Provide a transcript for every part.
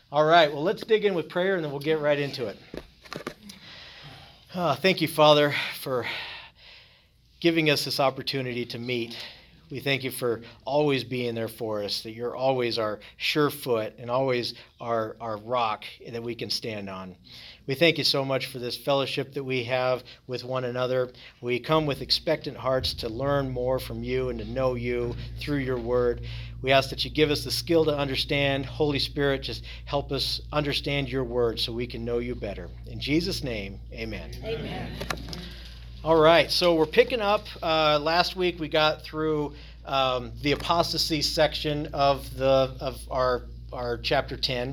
All right, well, let's dig in with prayer and then we'll get right into it. Thank you, Father, for giving us this opportunity to meet. We thank you for always being there for us, that you're always our sure foot and always our rock that we can stand on. We thank you so much for this fellowship that we have with one another. We come with expectant hearts to learn more from you and to know you through your word. We ask that you give us the skill to understand. Holy Spirit, just help us understand your word so we can know you better. In Jesus' name, amen. Amen. All right, so we're picking up. Last week we got through the apostasy section of our chapter 10,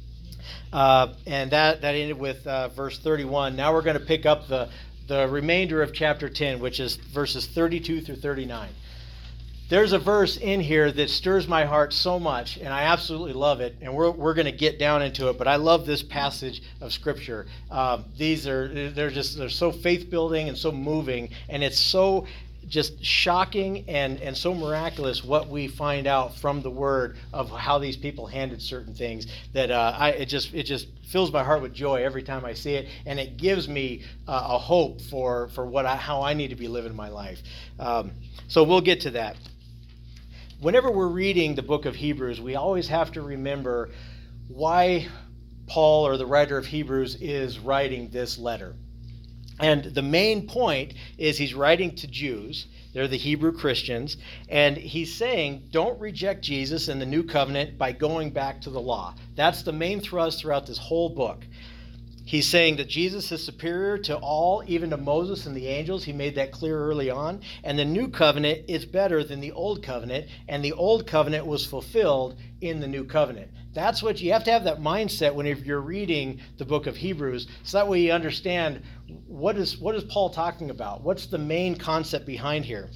and that ended with verse 31. Now we're going to pick up the remainder of chapter 10, which is verses 32 through 39. There's a verse in here that stirs my heart so much, and I absolutely love it, and we're going to get down into it, but I love this passage of Scripture. They're so faith-building and so moving, and it's so just shocking and so miraculous what we find out from the Word of how these people handled certain things that it just fills my heart with joy every time I see it, and it gives me a hope for how I need to be living my life. So we'll get to that. Whenever we're reading the book of Hebrews, we always have to remember why Paul, or the writer of Hebrews, is writing this letter. And the main point is he's writing to Jews. They're the Hebrew Christians. And he's saying, don't reject Jesus and the new covenant by going back to the law. That's the main thrust throughout this whole book. He's saying that Jesus is superior to all, even to Moses and the angels. He made that clear early on. And the new covenant is better than the old covenant. And the old covenant was fulfilled in the new covenant. That's what you have to have, that mindset whenever you're reading the book of Hebrews. So that way you understand what is Paul talking about? What's the main concept behind here?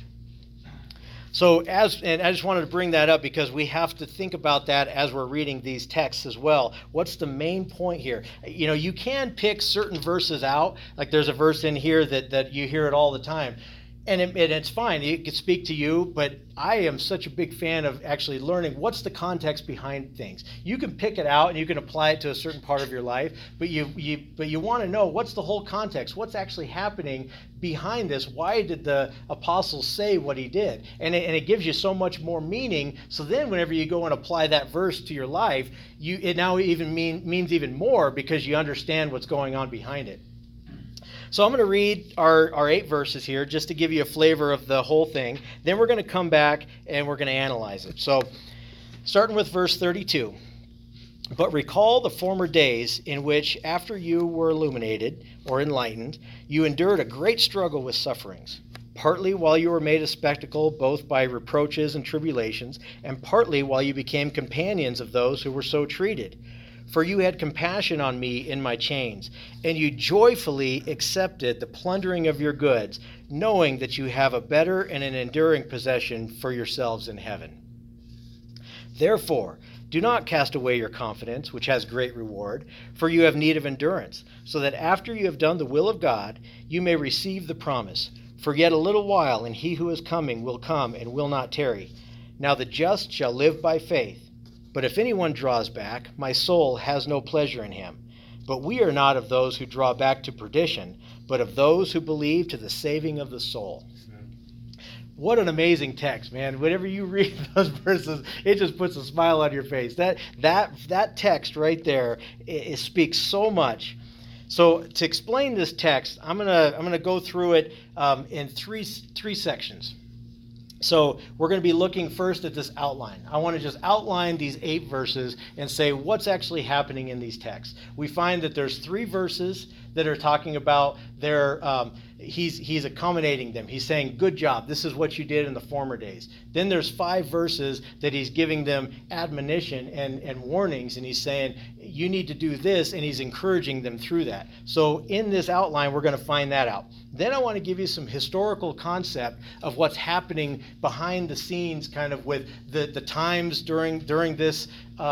So and I just wanted to bring that up because we have to think about that as we're reading these texts as well. What's the main point here? You know, you can pick certain verses out. Like there's a verse in here that you hear it all the time. And it's fine. It can speak to you, but I am such a big fan of actually learning what's the context behind things. You can pick it out and you can apply it to a certain part of your life, but you want to know what's the whole context, what's actually happening behind this. Why did the apostles say what he did? And it gives you so much more meaning. So then whenever you go and apply that verse to your life, it now even means even more because you understand what's going on behind it. So I'm going to read our 8 verses here just to give you a flavor of the whole thing. Then we're going to come back and we're going to analyze it. So starting with verse 32. But recall the former days in which, after you were illuminated or enlightened, you endured a great struggle with sufferings, partly while you were made a spectacle both by reproaches and tribulations, and partly while you became companions of those who were so treated. For you had compassion on me in my chains, and you joyfully accepted the plundering of your goods, knowing that you have a better and an enduring possession for yourselves in heaven. Therefore, do not cast away your confidence, which has great reward, for you have need of endurance, so that after you have done the will of God, you may receive the promise. For yet a little while, and he who is coming will come and will not tarry. Now the just shall live by faith. But if anyone draws back, my soul has no pleasure in him. But we are not of those who draw back to perdition, but of those who believe to the saving of the soul. What an amazing text, man. Whenever you read those verses, it just puts a smile on your face. That text right there, it speaks so much. So to explain this text, I'm gonna go through it in three sections. So we're going to be looking first at this outline. I want to just outline these 8 verses and say what's actually happening in these texts. We find that there's 3 verses that are talking about he's accommodating them. He's saying, good job, this is what you did in the former days. Then there's 5 verses that he's giving them admonition and warnings, and he's saying, you need to do this, and he's encouraging them through that. So in this outline, we're going to find that out. Then I want to give you some historical concept of what's happening behind the scenes, kind of with the times during this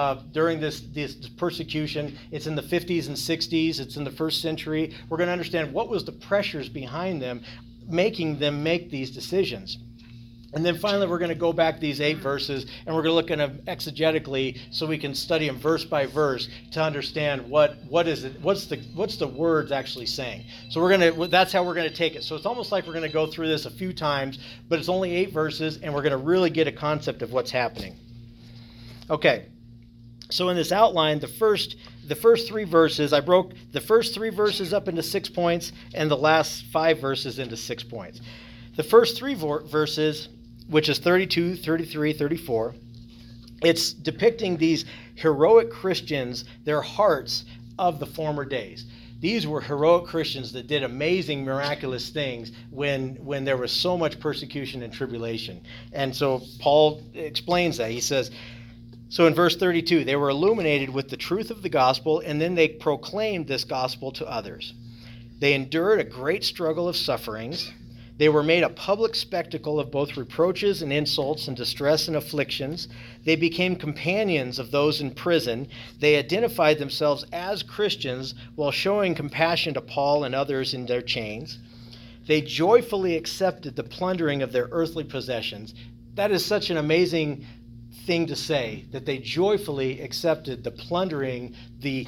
persecution. It's in the 50s and 60s. It's in the first century. We're going to understand what was the pressures behind them, making them make these decisions. And then finally, we're going to go back these 8 verses, and we're going to look at them exegetically, so we can study them verse by verse to understand what's the words actually saying. So that's how we're going to take it. So it's almost like we're going to go through this a few times, but it's only 8 verses, and we're going to really get a concept of what's happening. Okay. So in this outline, the first 3 verses, I broke the first 3 verses up into 6 points, and the last 5 verses into 6 points. The first 3 verses, which is 32, 33, 34, it's depicting these heroic Christians, their hearts of the former days. These were heroic Christians that did amazing, miraculous things when there was so much persecution and tribulation. And so Paul explains that. He says, so in verse 32, they were illuminated with the truth of the gospel, and then they proclaimed this gospel to others. They endured a great struggle of sufferings. They were made a public spectacle of both reproaches and insults and distress and afflictions. They became companions of those in prison. They identified themselves as Christians while showing compassion to Paul and others in their chains. They joyfully accepted the plundering of their earthly possessions. That is such an amazing thing to say, that they joyfully accepted the plundering, the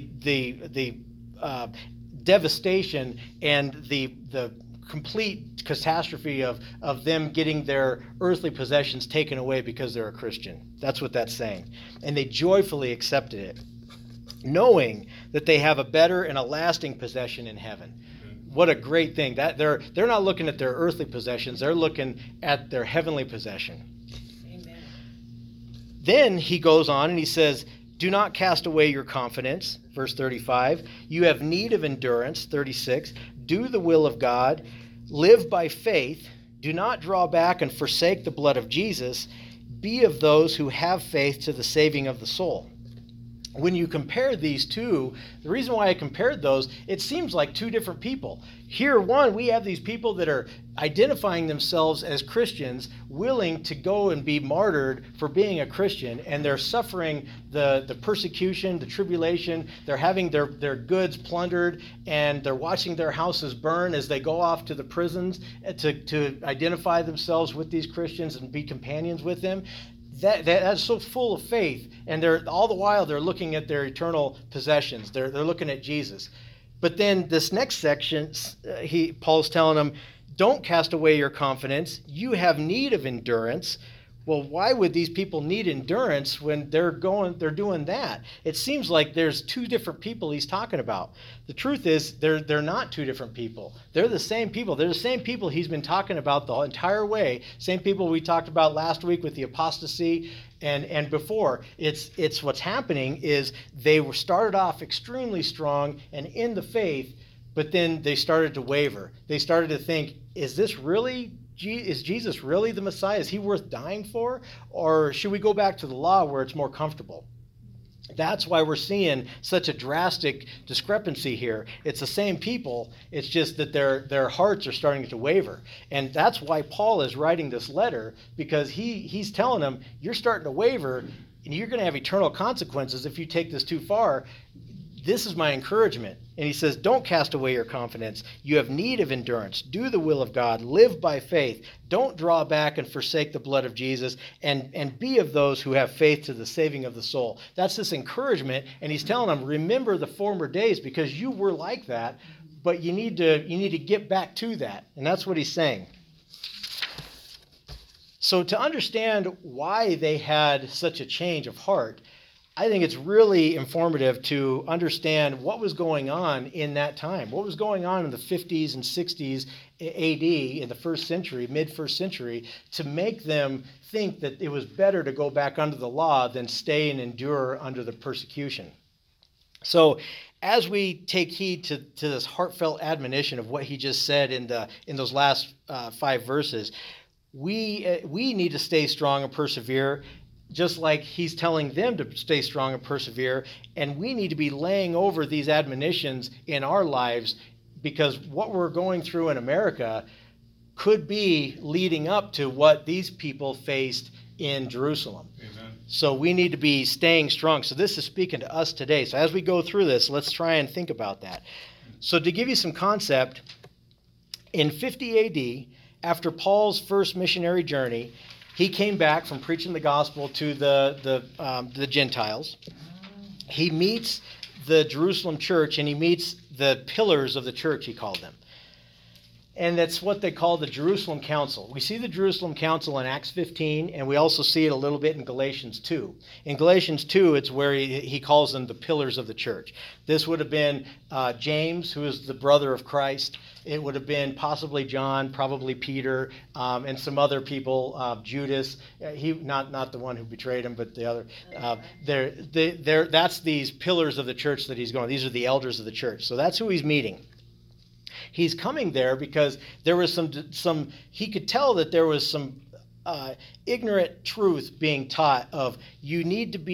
devastation, and the complete catastrophe of them getting their earthly possessions taken away because they're a Christian. That's what that's saying. And they joyfully accepted it, knowing that they have a better and a lasting possession in heaven. What a great thing. That they're not looking at their earthly possessions, they're looking at their heavenly possession. Amen. Then he goes on and he says, do not cast away your confidence, verse 35. You have need of endurance, 36. Do the will of God. Live by faith. Do not draw back and forsake the blood of Jesus. Be of those who have faith to the saving of the soul. When you compare these two, the reason why I compared those, it seems like 2 different people. Here, we have these people that are identifying themselves as Christians, willing to go and be martyred for being a Christian, and they're suffering the persecution, the tribulation. They're having their goods plundered, and they're watching their houses burn as they go off to the prisons to identify themselves with these Christians and be companions with them. That's so full of faith, and all the while they're looking at their eternal possessions. They're looking at Jesus. But then this next section, Paul's telling them, don't cast away your confidence. You have need of endurance. Well, why would these people need endurance when they're doing that? It seems like there's 2 different people he's talking about. The truth is, they're not 2 different people. They're the same people. They're the same people he's been talking about the entire way. Same people we talked about last week with the apostasy and before. It's what's happening is they were started off extremely strong and in the faith, but then they started to waver. They started to think, is Jesus really the Messiah? Is he worth dying for? Or should we go back to the law where it's more comfortable? That's why we're seeing such a drastic discrepancy here. It's the same people. It's just that their hearts are starting to waver. And that's why Paul is writing this letter, because he's telling them, you're starting to waver, and you're going to have eternal consequences if you take this too far. This is my encouragement. And he says, don't cast away your confidence. You have need of endurance. Do the will of God. Live by faith. Don't draw back and forsake the blood of Jesus. And be of those who have faith to the saving of the soul. That's this encouragement. And he's telling them, remember the former days, because you were like that. But you need to get back to that. And that's what he's saying. So to understand why they had such a change of heart, I think it's really informative to understand what was going on in that time. What was going on in the 50s and 60s AD in the first century, mid-first century, to make them think that it was better to go back under the law than stay and endure under the persecution. So as we take heed to this heartfelt admonition of what he just said in those last 5 verses, we need to stay strong and persevere, just like he's telling them to stay strong and persevere. And we need to be laying over these admonitions in our lives, because what we're going through in America could be leading up to what these people faced in Jerusalem. Amen. So we need to be staying strong. So this is speaking to us today. So as we go through this, let's try and think about that. So to give you some concept, in 50 AD, after Paul's first missionary journey, he came back from preaching the gospel to the Gentiles. He meets the Jerusalem church, and he meets the pillars of the church, he called them. And that's what they call the Jerusalem Council. We see the Jerusalem Council in Acts 15, and we also see it a little bit in Galatians 2. In Galatians 2, it's where he calls them the pillars of the church. This would have been James, who is the brother of Christ. It would have been possibly John, probably Peter, and some other people, Judas. He not the one who betrayed him, but the other. That's these pillars of the church that he's going. These are the elders of the church. So that's who he's meeting. He's coming there because there was some he could tell that there was some ignorant truth being taught of you need to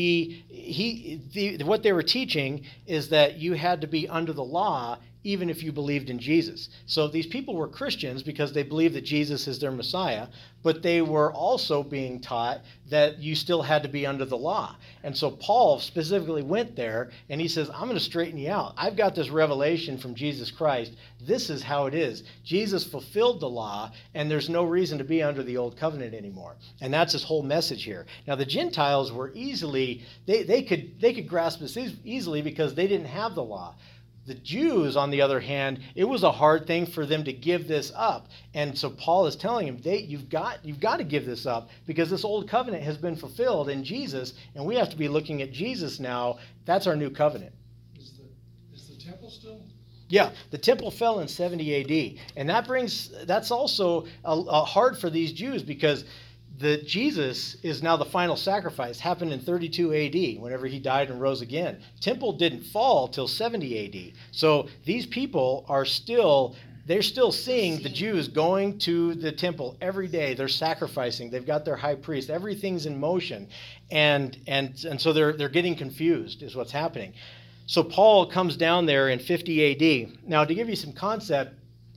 be, what they were teaching is that you had to be under the law even if you believed in Jesus. So these people were Christians because they believed that Jesus is their Messiah, but they were also being taught that you still had to be under the law. And so Paul specifically went there and he says, I'm going to straighten you out. I've got this revelation from Jesus Christ. This is how it is. Jesus fulfilled the law, and there's no reason to be under the old covenant anymore. And that's his whole message here. Now the Gentiles were easily, they could grasp this easily because they didn't have the law. The Jews, on the other hand, it was a hard thing for them to give this up. And so Paul is telling him, you've got to give this up because this old covenant has been fulfilled in Jesus, and we have to be looking at Jesus now. That's our new covenant. Is the temple still? Yeah, the temple fell in 70 AD. And that's also hard for these Jews because Jesus is now the final sacrifice, happened in 32 AD, whenever he died and rose again. Temple didn't fall till 70 AD. So these people they're still seeing the Jews going to the temple every day. They're sacrificing. They've got their high priest. Everything's in motion. And so they're getting confused is what's happening. So Paul comes down there in 50 AD. Now, to give you some concept,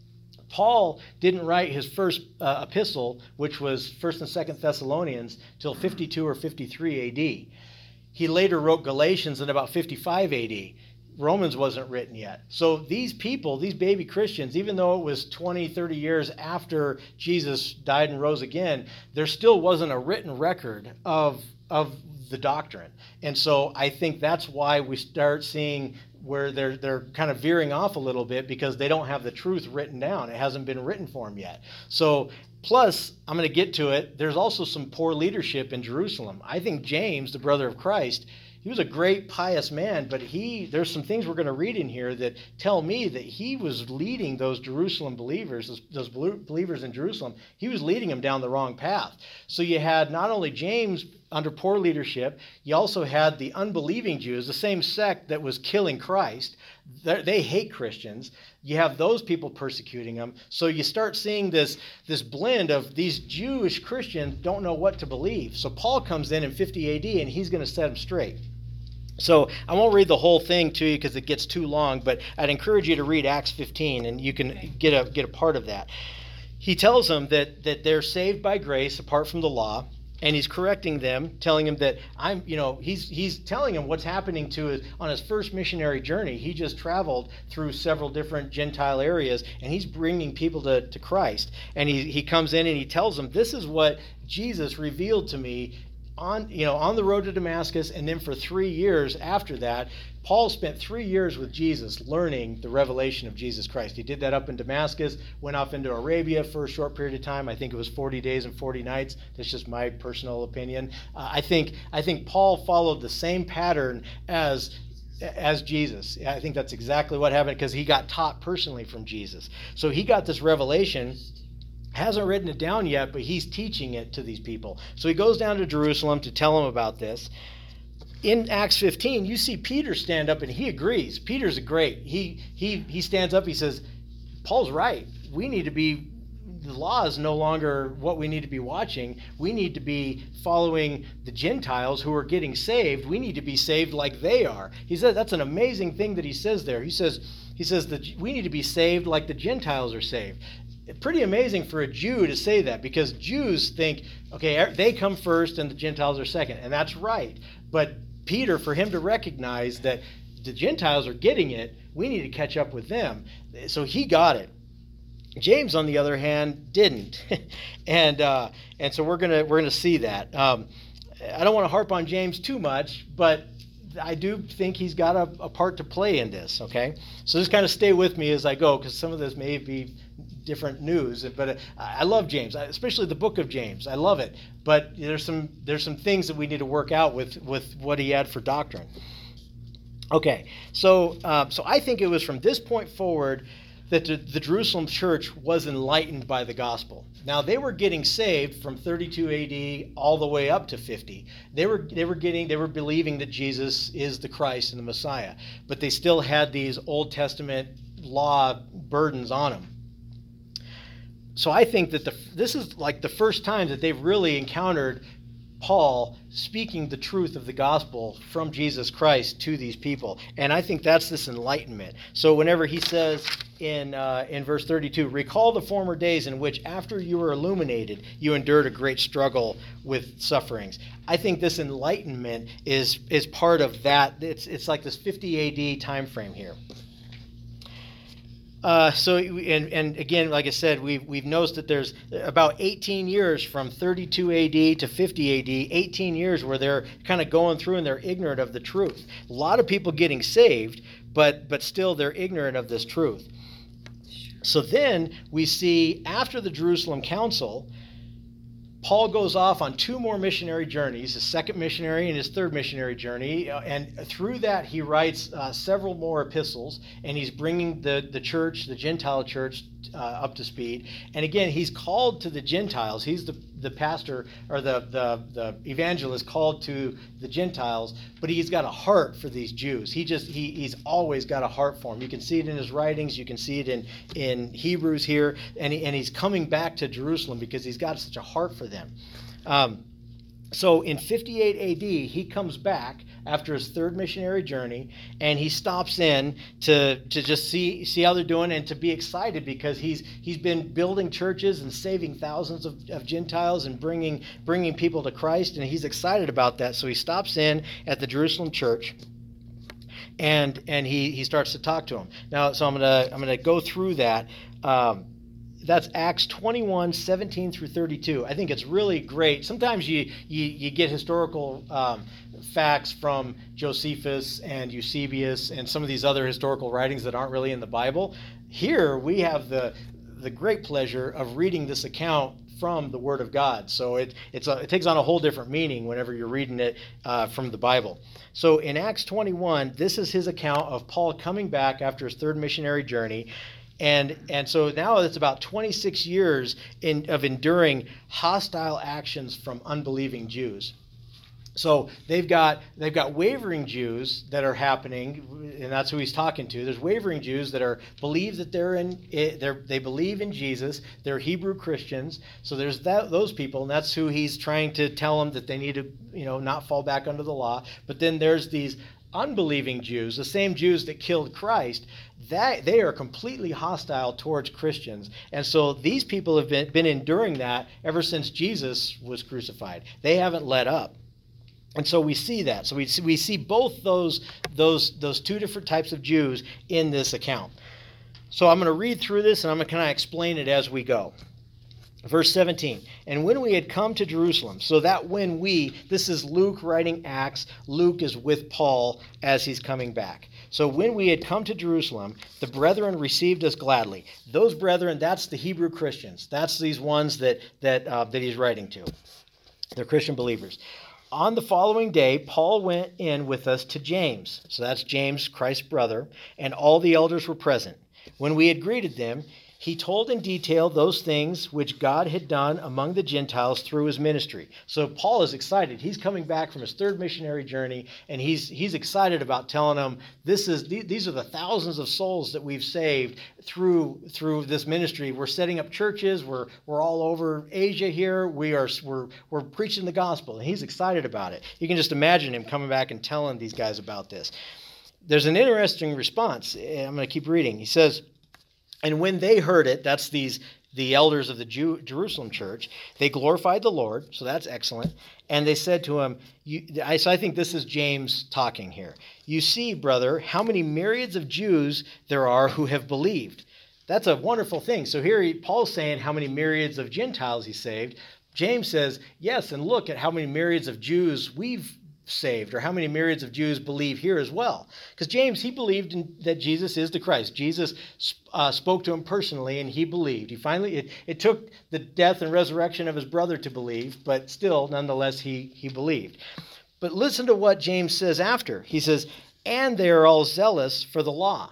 Paul didn't write his first epistle, which was 1st and 2nd Thessalonians, till 52 or 53 AD. He later wrote Galatians in about 55 AD. Romans wasn't written yet. So these people, these baby Christians, even though it was 20, 30 years after Jesus died and rose again, there still wasn't a written record of the doctrine. And so I think that's why we start seeing where they're kind of veering off a little bit because they don't have the truth written down. It hasn't been written for them yet. So plus, I'm going to get to it, there's also some poor leadership in Jerusalem. I think James, the brother of Christ, he was a great pious man, but there's some things we're going to read in here that tell me that he was leading those Jerusalem believers, those believers in Jerusalem, he was leading them down the wrong path. So you had not only James under poor leadership, you also had the unbelieving Jews, the same sect that was killing Christ. They hate Christians. You have those people persecuting them. So you start seeing this blend of these Jewish Christians don't know what to believe. So Paul comes in 50 AD and he's going to set them straight. So I won't read the whole thing to you because it gets too long, but I'd encourage you to read Acts 15 and you can get a part of that. He tells them that they're saved by grace apart from the law. And he's correcting them, telling them that he's telling them what's happening on his first missionary journey. He just traveled through several different Gentile areas, and he's bringing people to Christ. And he comes in and he tells them, this is what Jesus revealed to me on the road to Damascus, and then for 3 years after that, Paul spent 3 years with Jesus learning the revelation of Jesus Christ. He did that up in Damascus, went off into Arabia for a short period of time. I think it was 40 days and 40 nights. That's just my personal opinion. I think Paul followed the same pattern as Jesus. I think that's exactly what happened because he got taught personally from Jesus. So he got this revelation. Hasn't written it down yet, but he's teaching it to these people. So he goes down to Jerusalem to tell them about this. In Acts 15, you see Peter stand up and he agrees. Peter's great. He stands up, he says, Paul's right. The law is no longer what we need to be watching. We need to be following the Gentiles who are getting saved. We need to be saved like they are. He says that's an amazing thing that he says there. He says that we need to be saved like the Gentiles are saved. Pretty amazing for a Jew to say that because Jews think, okay, they come first and the Gentiles are second, and that's right. But Peter, for him to recognize that the Gentiles are getting it, we need to catch up with them. So he got it. James, on the other hand, didn't, and so we're gonna see that. I don't want to harp on James too much, but I do think he's got a part to play in this. Okay, so just kind of stay with me as I go, because some of this may be different news. But I love James, especially the book of James. I love it, but there's some things that we need to work out with what he had for doctrine. Okay, so I think it was from this point forward that the Jerusalem church was enlightened by the gospel. Now, they were getting saved from 32 AD all the way up to 50. They were believing that Jesus is the Christ and the Messiah, but they still had these Old Testament law burdens on them. So I think that this is like the first time that they've really encountered Paul speaking the truth of the gospel from Jesus Christ to these people. And I think that's this enlightenment. So whenever he says in verse 32, recall the former days in which after you were illuminated, you endured a great struggle with sufferings. I think this enlightenment is part of that. It's like this 50 AD time frame here. And again, like I said, we've noticed that there's about 18 years from 32 AD to 50 AD, 18 years where they're kind of going through and they're ignorant of the truth. A lot of people getting saved, but still they're ignorant of this truth. So then we see after the Jerusalem Council, Paul goes off on 2 more missionary journeys, his second missionary and his third missionary journey, and through that he writes several more epistles, and he's bringing the church, the Gentile church, up to speed. And again, he's called to the Gentiles. He's the pastor or the evangelist called to the Gentiles, but he's got a heart for these Jews. He's always got a heart for them. You can see it in his writings. You can see it in Hebrews here, and he's coming back to Jerusalem because he's got such a heart for them. So in 58 AD, he comes back after his third missionary journey, and he stops in to just see how they're doing and to be excited because he's been building churches and saving thousands of Gentiles and bringing people to Christ, and he's excited about that. So he stops in at the Jerusalem church, and he starts to talk to them. Now, so I'm gonna go through that. That's Acts 21, 17 through 32. I think it's really great. Sometimes you get historical facts from Josephus and Eusebius and some of these other historical writings that aren't really in the Bible. Here we have the great pleasure of reading this account from the Word of God. So it takes on a whole different meaning whenever you're reading it from the Bible. So in Acts 21, this is his account of Paul coming back after his third missionary journey. And so now it's about 26 years of enduring hostile actions from unbelieving Jews. So they've got wavering Jews that are happening, and that's who he's talking to. There's wavering Jews that believe that they believe in Jesus. They're Hebrew Christians. So there's those people, and that's who he's trying to tell them that they need to not fall back under the law. But then there's these unbelieving Jews, the same Jews that killed Christ, that they are completely hostile towards Christians. And so these people have been enduring that ever since Jesus was crucified. They haven't let up. And so we see that. So we see both those 2 different types of Jews in this account. So I'm going to read through this and I'm going to kind of explain it as we go. Verse 17, and when we had come to Jerusalem, so that this is Luke writing Acts. Luke is with Paul as he's coming back. So when we had come to Jerusalem, the brethren received us gladly. Those brethren, that's the Hebrew Christians. That's these ones that he's writing to. They're Christian believers. On the following day, Paul went in with us to James. So that's James, Christ's brother, and all the elders were present. When we had greeted them, he told in detail those things which God had done among the Gentiles through his ministry. So Paul is excited. He's coming back from his third missionary journey, and he's excited about telling them these are the thousands of souls that we've saved through this ministry. We're setting up churches. We're all over Asia here. We're preaching the gospel, and he's excited about it. You can just imagine him coming back and telling these guys about this. There's an interesting response. I'm going to keep reading. He says, and when they heard it, that's the elders of the Jerusalem church, they glorified the Lord, so that's excellent. And they said to him, so I think this is James talking here. You see, brother, how many myriads of Jews there are who have believed. That's a wonderful thing. So here Paul's saying how many myriads of Gentiles he saved. James says, yes, and look at how many myriads of Jews we've saved, or how many myriads of Jews believe here as well. Because James, he believed that Jesus is the Christ. Jesus spoke to him personally, and he believed. It took the death and resurrection of his brother to believe, but still, nonetheless, he believed. But listen to what James says after. He says, and they are all zealous for the law.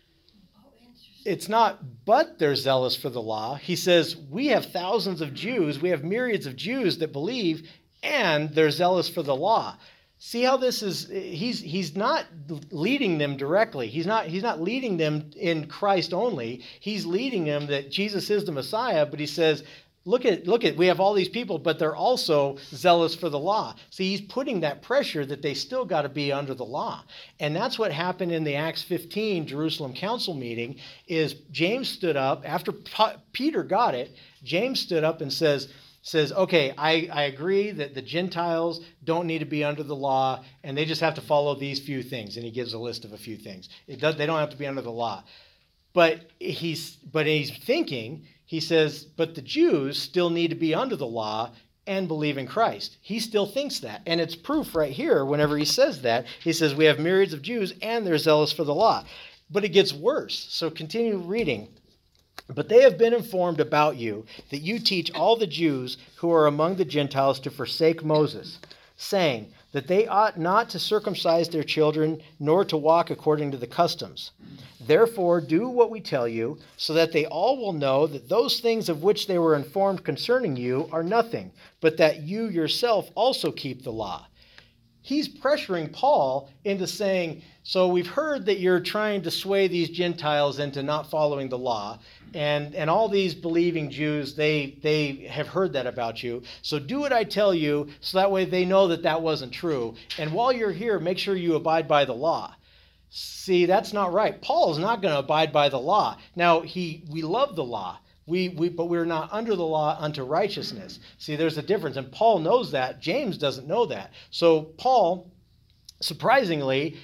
It's not, but they're zealous for the law. He says, we have thousands of Jews, we have myriads of Jews that believe, and they're zealous for the law. See how this is, he's not leading them directly. He's not leading them in Christ only. He's leading them that Jesus is the Messiah, but he says, look at, we have all these people, but they're also zealous for the law. See, he's putting that pressure that they still got to be under the law. And that's what happened in the Acts 15 Jerusalem Council meeting, is James stood up, after Peter got it, James stood up and says, okay, I agree that the Gentiles don't need to be under the law, and they just have to follow these few things. And he gives a list of a few things. They don't have to be under the law. But he's thinking, he says, but the Jews still need to be under the law and believe in Christ. He still thinks that. And it's proof right here whenever he says that. He says, we have myriads of Jews and they're zealous for the law. But it gets worse. So continue reading. But they have been informed about you, that you teach all the Jews who are among the Gentiles to forsake Moses, saying that they ought not to circumcise their children, nor to walk according to the customs. Therefore, do what we tell you, so that they all will know that those things of which they were informed concerning you are nothing, but that you yourself also keep the law. He's pressuring Paul into saying, so we've heard that you're trying to sway these Gentiles into not following the law, and all these believing Jews, they have heard that about you. So do what I tell you, so that way they know that wasn't true. And while you're here, make sure you abide by the law. See, that's not right. Paul is not going to abide by the law. Now, we love the law. But we're not under the law unto righteousness. See, there's a difference, and Paul knows that. James doesn't know that. So Paul, surprisingly,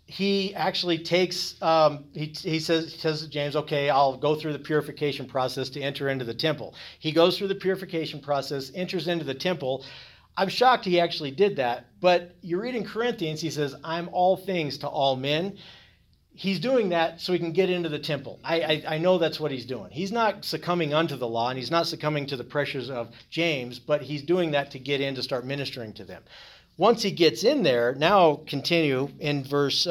he actually takes, he says to James, okay, I'll go through the purification process to enter into the temple. He goes through the purification process, enters into the temple. I'm shocked he actually did that, but you read in Corinthians, he says, I'm all things to all men. He's doing that so he can get into the temple. I know that's what he's doing. He's not succumbing unto the law, and he's not succumbing to the pressures of James, but he's doing that to get in to start ministering to them. Once he gets in there, now continue in verse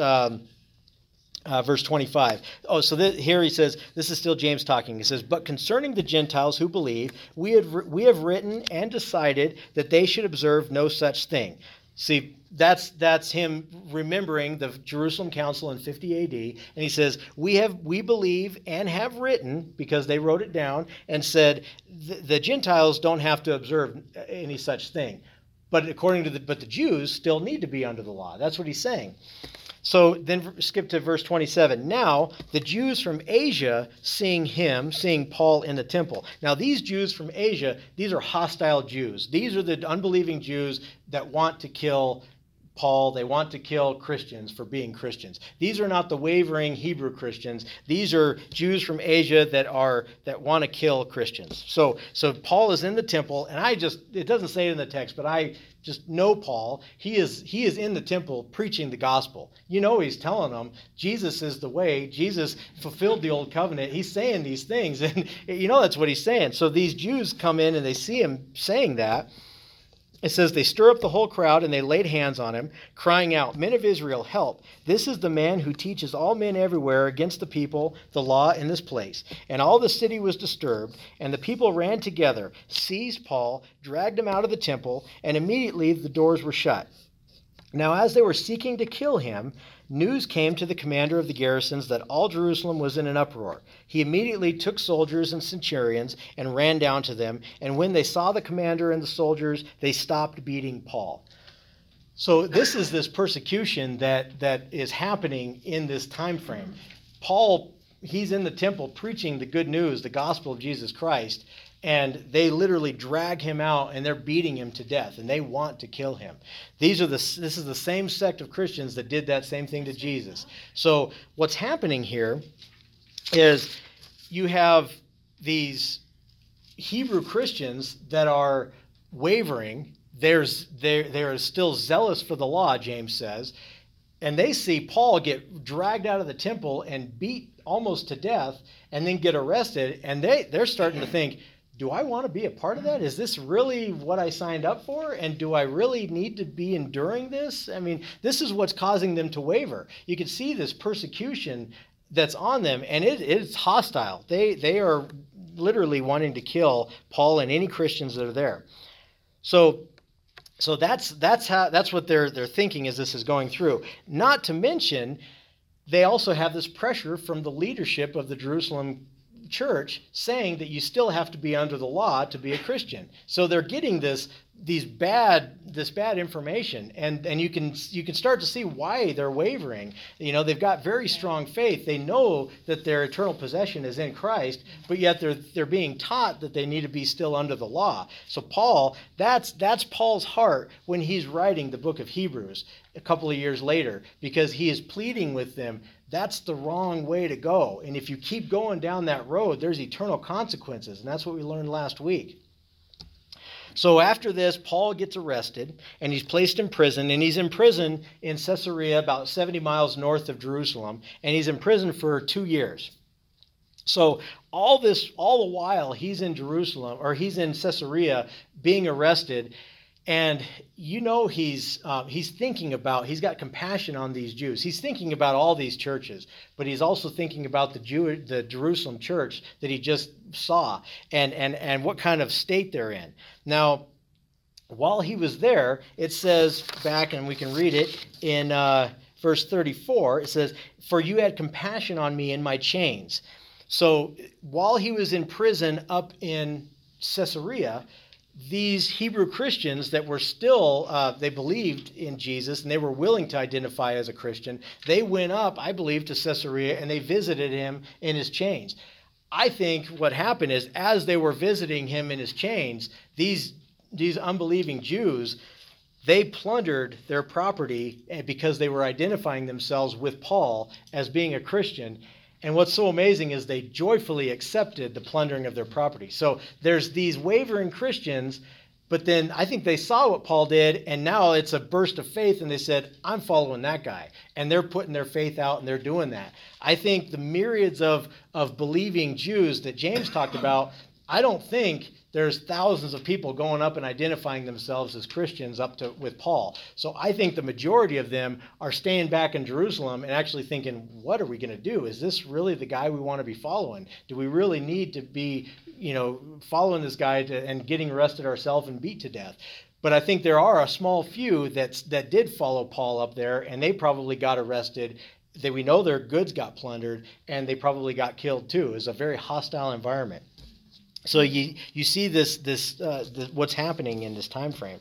25. Here he says, this is still James talking. He says, but concerning the Gentiles who believe, we have written and decided that they should observe no such thing. See, that's him remembering the Jerusalem Council in 50 AD, and he says, we believe and have written, because they wrote it down, and said the Gentiles don't have to observe any such thing. But but the Jews still need to be under the law. That's what he's saying. So then skip to verse 27. Now, the Jews from Asia seeing Paul in the temple. Now, these Jews from Asia, these are hostile Jews. These are the unbelieving Jews that want to kill Paul. They want to kill Christians for being Christians. These are not the wavering Hebrew Christians. These are Jews from Asia that want to kill Christians. So Paul is in the temple, and it doesn't say it in the text, but I just know Paul. He is in the temple preaching the gospel. He's telling them Jesus is the way. Jesus fulfilled the old covenant. He's saying these things, and that's what he's saying. So these Jews come in and they see him saying that. It says, they stir up the whole crowd, and they laid hands on him, crying out, Men of Israel, help! This is the man who teaches all men everywhere against the people, the law in this place. And all the city was disturbed, and the people ran together, seized Paul, dragged him out of the temple, and immediately the doors were shut. Now as they were seeking to kill him, news came to the commander of the garrisons that all Jerusalem was in an uproar. He immediately took soldiers and centurions and ran down to them, and when they saw the commander and the soldiers, they stopped beating Paul. So this is this persecution that is happening in this time frame. Paul, he's in the temple preaching the good news, the gospel of Jesus Christ, and they literally drag him out, and they're beating him to death, and they want to kill him. This is the same sect of Christians that did that same thing to Jesus. So what's happening here is you have these Hebrew Christians that are wavering. They're still zealous for the law, James says, and they see Paul get dragged out of the temple and beat almost to death and then get arrested, and they're starting to think, do I want to be a part of that? Is this really what I signed up for? And do I really need to be enduring this? I mean, this is what's causing them to waver. You can see this persecution that's on them, and it's hostile. They are literally wanting to kill Paul and any Christians that are there. So that's what they're thinking as this is going through. Not to mention, they also have this pressure from the leadership of the Jerusalem church saying that you still have to be under the law to be a Christian. So they're getting this bad information, and you can start to see why they're wavering. You know, they've got very strong faith. They know that their eternal possession is in Christ, but yet they're being taught that they need to be still under the law. So Paul, that's Paul's heart when he's writing the book of Hebrews a couple of years later, because he is pleading with them. That's the wrong way to go. And if you keep going down that road, there's eternal consequences. And that's what we learned last week. So after this, Paul gets arrested and he's placed in prison. And he's in prison in Caesarea, about 70 miles north of Jerusalem. And he's in prison for 2 years. So all the while he's in Jerusalem, or he's in Caesarea being arrested. And you know he's thinking about, he's got compassion on these Jews. He's thinking about all these churches, but he's also thinking about the Jerusalem church that he just saw and what kind of state they're in. Now, while he was there, it says back, and we can read it in verse 34, it says, "For you had compassion on me in my chains." So while he was in prison up in Caesarea, these Hebrew Christians that were still, they believed in Jesus and they were willing to identify as a Christian, they went up, I believe, to Caesarea and they visited him in his chains. I think what happened is, as they were visiting him in his chains, these unbelieving Jews, they plundered their property because they were identifying themselves with Paul as being a Christian. And what's so amazing is they joyfully accepted the plundering of their property. So there's these wavering Christians, but then I think they saw what Paul did, and now it's a burst of faith, and they said, I'm following that guy. And they're putting their faith out, and they're doing that. I think the myriads of believing Jews that James talked about, I don't think there's thousands of people going up and identifying themselves as Christians with Paul. So I think the majority of them are staying back in Jerusalem and actually thinking, what are we going to do? Is this really the guy we want to be following? Do we really need to be, following this guy and getting arrested ourselves and beat to death? But I think there are a small few that did follow Paul up there, and they probably got arrested. We know their goods got plundered, and they probably got killed too. It was a very hostile environment. So you see this what's happening in this time frame.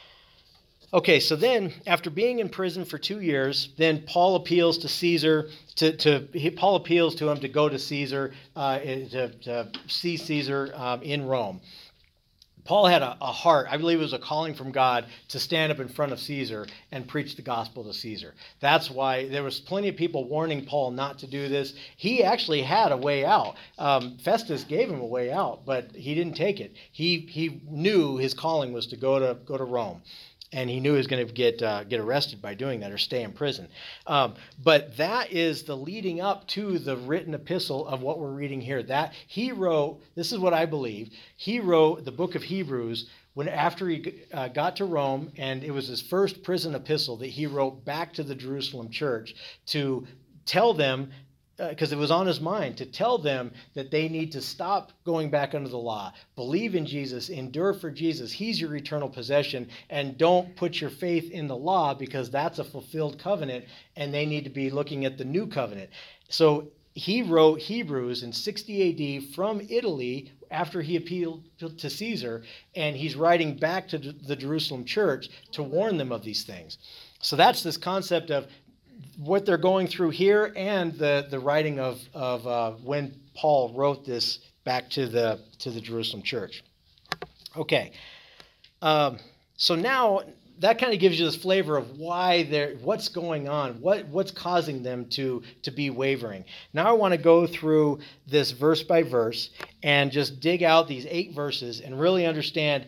Okay, so then after being in prison for 2 years, then Paul appeals to Caesar. Paul appeals to him to go to Caesar to see Caesar in Rome. Paul had a heart, I believe it was a calling from God, to stand up in front of Caesar and preach the gospel to Caesar. That's why there was plenty of people warning Paul not to do this. He actually had a way out. Festus gave him a way out, but he didn't take it. He knew his calling was to go to Rome. And he knew he was going to get arrested by doing that or stay in prison. But that is the leading up to the written epistle of what we're reading here. That he wrote, this is what I believe, he wrote the book of Hebrews after he got to Rome, and it was his first prison epistle that he wrote back to the Jerusalem church to tell them, because it was on his mind, to tell them that they need to stop going back under the law, believe in Jesus, endure for Jesus. He's your eternal possession, and don't put your faith in the law, because that's a fulfilled covenant, and they need to be looking at the new covenant. So he wrote Hebrews in 60 AD from Italy after he appealed to Caesar, and he's writing back to the Jerusalem church to warn them of these things. So that's this concept of what they're going through here, and the writing of when Paul wrote this back to the Jerusalem church. Okay, so now that kind of gives you this flavor of why what's going on, what's causing them to be wavering. Now I want to go through this verse by verse and just dig out these 8 verses and really understand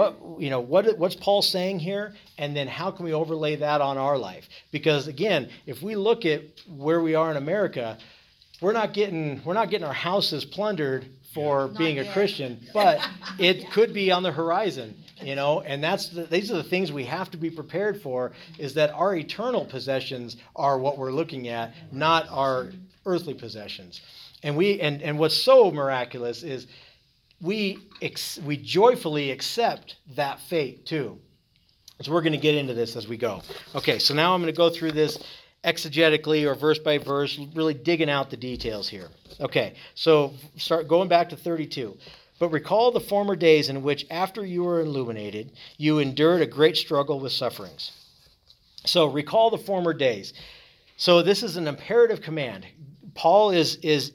what's Paul saying here, and then how can we overlay that on our life? Because again, if we look at where we are in America, we're not getting our houses plundered for being a Christian, but it could be on the horizon, and these are the things we have to be prepared for, is that our eternal possessions are what we're looking at, not our earthly possessions. And what's so miraculous is we joyfully accept that fate too. So we're going to get into this as we go. Okay, so now I'm going to go through this exegetically or verse by verse, really digging out the details here. Okay, so start going back to 32. But recall the former days in which, after you were illuminated, you endured a great struggle with sufferings. So recall the former days. So this is an imperative command. Paul is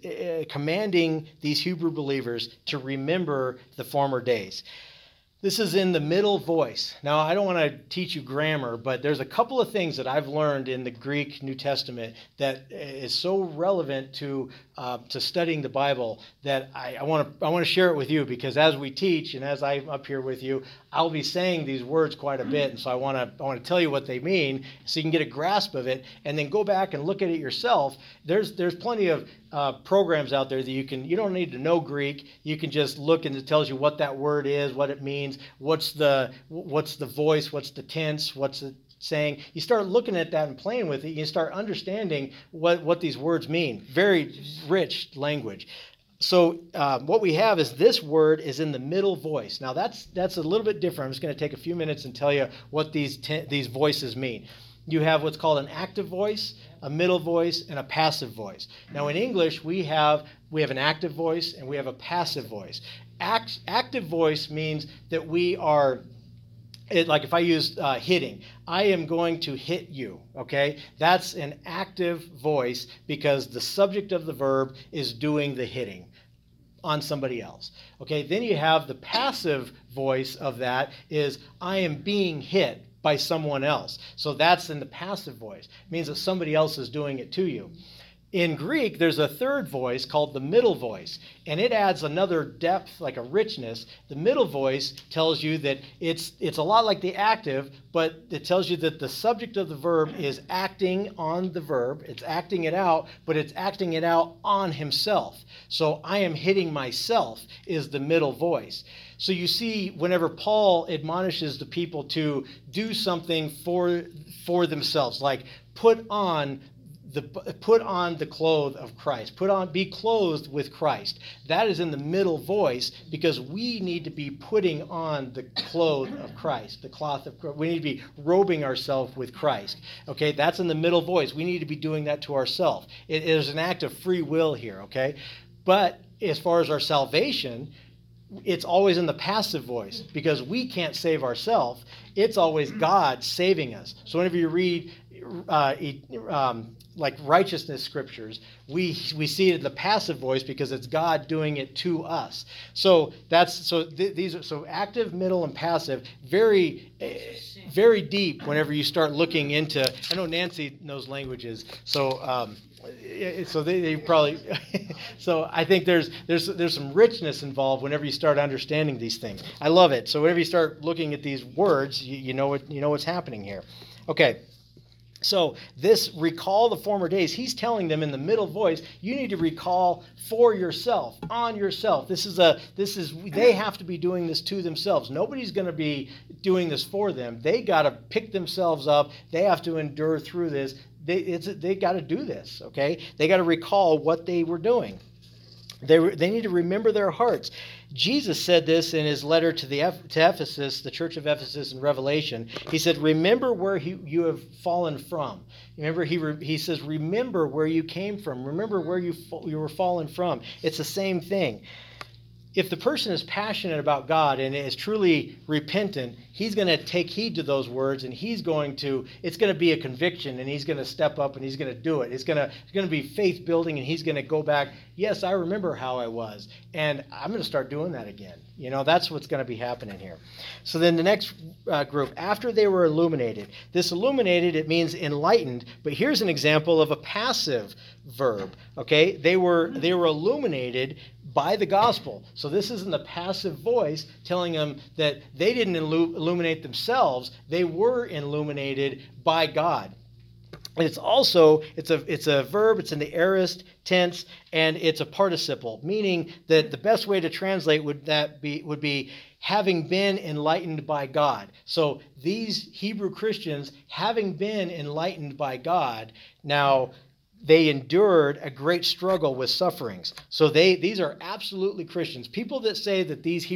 commanding these Hebrew believers to remember the former days. This is in the middle voice. Now, I don't want to teach you grammar, but there's a couple of things that I've learned in the Greek New Testament that is so relevant to studying the Bible that I want to share it with you, because as we teach and as I'm up here with you, I'll be saying these words quite a bit, and so I want to tell you what they mean so you can get a grasp of it, and then go back and look at it yourself. There's plenty of programs out there that you don't need to know Greek. You can just look, and it tells you what that word is, what it means, what's the voice, what's the tense, what's it saying. You start looking at that and playing with it, you start understanding what these words mean. Very rich language. So what we have is this word is in the middle voice. Now that's a little bit different. I'm just going to take a few minutes and tell you what these voices mean. You have what's called an active voice, a middle voice, and a passive voice. Now in English, we have an active voice and we have a passive voice. Active voice means that we are, like if I use hitting, I am going to hit you, okay? That's an active voice because the subject of the verb is doing the hitting on somebody else, okay? Then you have the passive voice of that is I am being hit by someone else. So that's in the passive voice. It means that somebody else is doing it to you. In Greek, there's a third voice called the middle voice, and it adds another depth, like a richness. The middle voice tells you that it's a lot like the active, but it tells you that the subject of the verb is acting on the verb. It's acting it out, but it's acting it out on himself. So I am hitting myself is the middle voice. So you see, whenever Paul admonishes the people to do something for themselves, like put on the cloth of Christ. Be clothed with Christ. That is in the middle voice because we need to be putting on the cloth of Christ, the cloth of Christ. We need to be robing ourselves with Christ. Okay, that's in the middle voice. We need to be doing that to ourselves. It is an act of free will here, okay? But as far as our salvation, it's always in the passive voice because we can't save ourselves. It's always God saving us. So whenever you read like righteousness scriptures, we see it in the passive voice because it's God doing it to us. So these are active, middle, and passive. Very very deep whenever you start looking into. I know Nancy knows languages, so they probably. So I think there's some richness involved whenever you start understanding these things. I love it. So whenever you start looking at these words, you know what's happening here. Okay. So this recall the former days, he's telling them in the middle voice, you need to recall for yourself, on yourself. They have to be doing this to themselves. Nobody's going to be doing this for them. They got to pick themselves up. They have to endure through this. They got to do this, okay? They got to recall what they were doing. They need to remember their hearts. Jesus said this in his letter to Ephesus, the church of Ephesus in Revelation. He said, remember where you have fallen from. Remember, he says, remember where you came from. Remember where you were fallen from. It's the same thing. if the person is passionate about God and is truly repentant, he's going to take heed to those words, and it's going to be a conviction, and he's going to step up and he's going to do it. It's going to be faith building, and he's going to go back. Yes, I remember how I was, and I'm going to start doing that again. That's what's going to be happening here. So then the next group, after they were illuminated. This illuminated, it means enlightened, but here's an example of a passive verb. Okay, they were illuminated by the gospel. So this isn't a passive voice telling them that they didn't illuminate themselves. They were illuminated by God. And it's a verb, it's in the aorist tense, and it's a participle, meaning that the best way to translate would be having been enlightened by God. So these Hebrew Christians, having been enlightened by God, now they endured a great struggle with sufferings. So these are absolutely Christians. People that say that these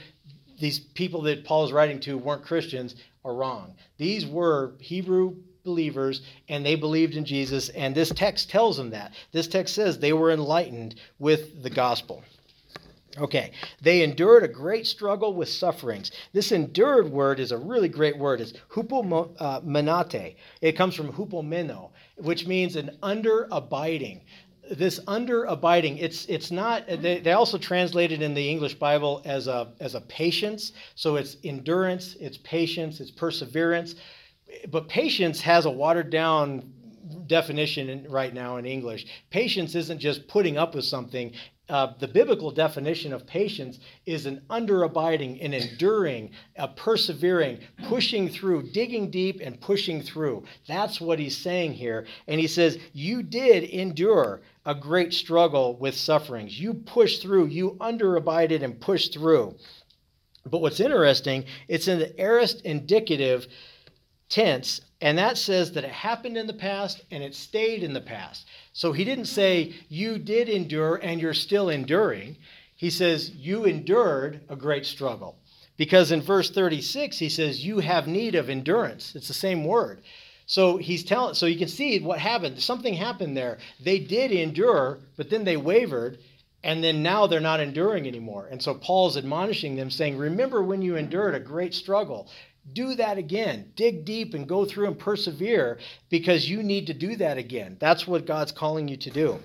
people that Paul is writing to weren't Christians are wrong. These were Hebrew believers, and they believed in Jesus, and this text tells them that. This text says they were enlightened with the gospel. Okay, they endured a great struggle with sufferings. This endured word is a really great word. It's hupomenate. It comes from hupomeno, which means an under abiding. This under abiding, it's not. They also translate it in the English Bible as a patience. So it's endurance, it's patience, it's perseverance. But patience has a watered down definition right now in English. Patience isn't just putting up with something. The biblical definition of patience is an under-abiding, an enduring, a persevering, pushing through, digging deep and pushing through. That's what he's saying here. And he says, you did endure a great struggle with sufferings. You pushed through, you under-abided and pushed through. But what's interesting, it's in the aorist indicative tense, and that says that it happened in the past and it stayed in the past. So he didn't say you did endure and you're still enduring. He says you endured a great struggle. Because in verse 36 he says you have need of endurance. It's the same word. So so you can see what happened. Something happened there. They did endure, but then they wavered, and then now they're not enduring anymore. And so Paul's admonishing them, saying, remember when you endured a great struggle. Do that again. Dig deep and go through and persevere, because you need to do that again. That's what God's calling you to do.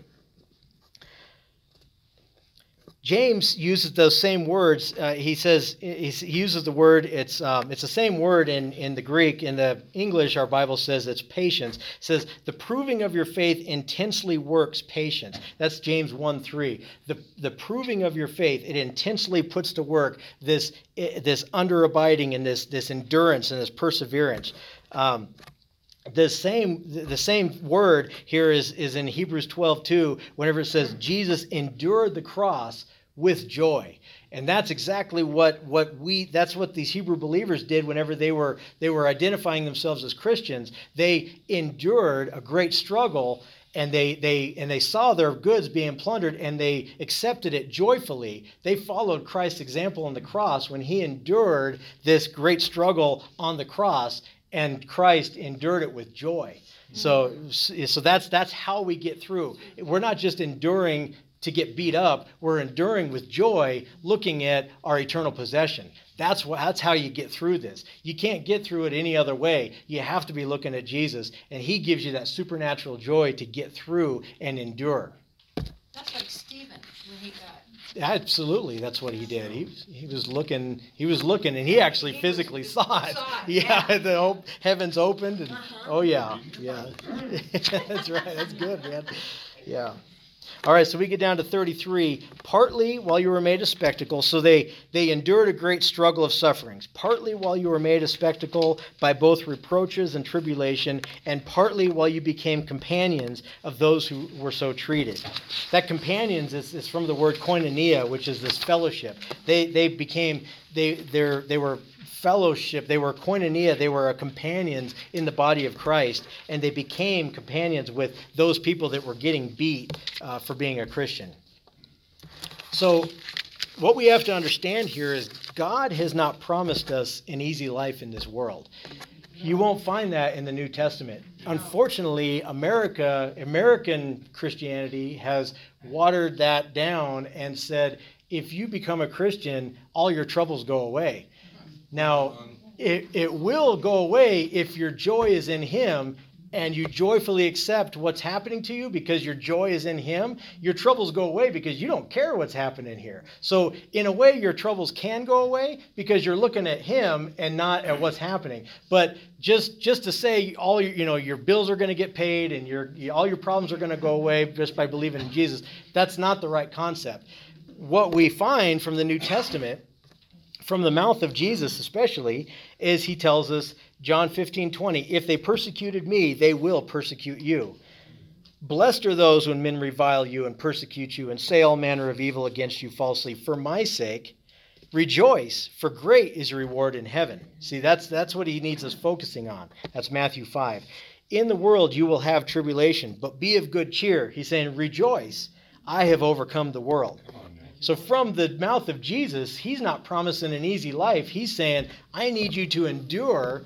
James uses those same words. He uses the word. It's the same word in the Greek. In the English, our Bible says it's patience. It says the proving of your faith intensely works patience. That's James 1:3. The proving of your faith, it intensely puts to work this under abiding and this endurance and this perseverance. The same word here is in Hebrews 12:2, whenever it says Jesus endured the cross with joy. And that's exactly what these Hebrew believers did whenever they were identifying themselves as Christians. They endured a great struggle, and they saw their goods being plundered, and they accepted it joyfully. They followed Christ's example on the cross when he endured this great struggle on the cross, and Christ endured it with joy. So that's how we get through. We're not just enduring to get beat up. We're enduring with joy, looking at our eternal possession. That's how you get through this. You can't get through it any other way. You have to be looking at Jesus, and he gives you that supernatural joy to get through and endure. That's like Stephen when he got. Absolutely, that's what he did. He was looking, and he actually physically saw it. Yeah, the heavens opened, and oh yeah. That's right. That's good, man. Yeah. All right, so we get down to 33. Partly while you were made a spectacle, so they endured a great struggle of sufferings. Partly while you were made a spectacle by both reproaches and tribulation, and partly while you became companions of those who were so treated. That companions is from the word koinonia, which is this fellowship. They were fellowship, they were koinonia, they were companions in the body of Christ, and they became companions with those people that were getting beat for being a Christian. So what we have to understand here is God has not promised us an easy life in this world. You won't find that in the New Testament. Unfortunately, American Christianity has watered that down and said, if you become a Christian, all your troubles go away. Now, it will go away if your joy is in him and you joyfully accept what's happening to you because your joy is in him. Your troubles go away because you don't care what's happening here. So in a way, your troubles can go away because you're looking at him and not at what's happening. But just to say all your bills are going to get paid and all your problems are going to go away just by believing in Jesus, that's not the right concept. What we find from the New Testament, from the mouth of Jesus especially, is he tells us, John 15:20, if they persecuted me, they will persecute you. Blessed are those when men revile you and persecute you and say all manner of evil against you falsely for my sake. Rejoice, for great is your reward in heaven. See, that's what he needs us focusing on. That's Matthew 5. In the world you will have tribulation, but be of good cheer. He's saying, rejoice, I have overcome the world. So from the mouth of Jesus, he's not promising an easy life. He's saying, I need you to endure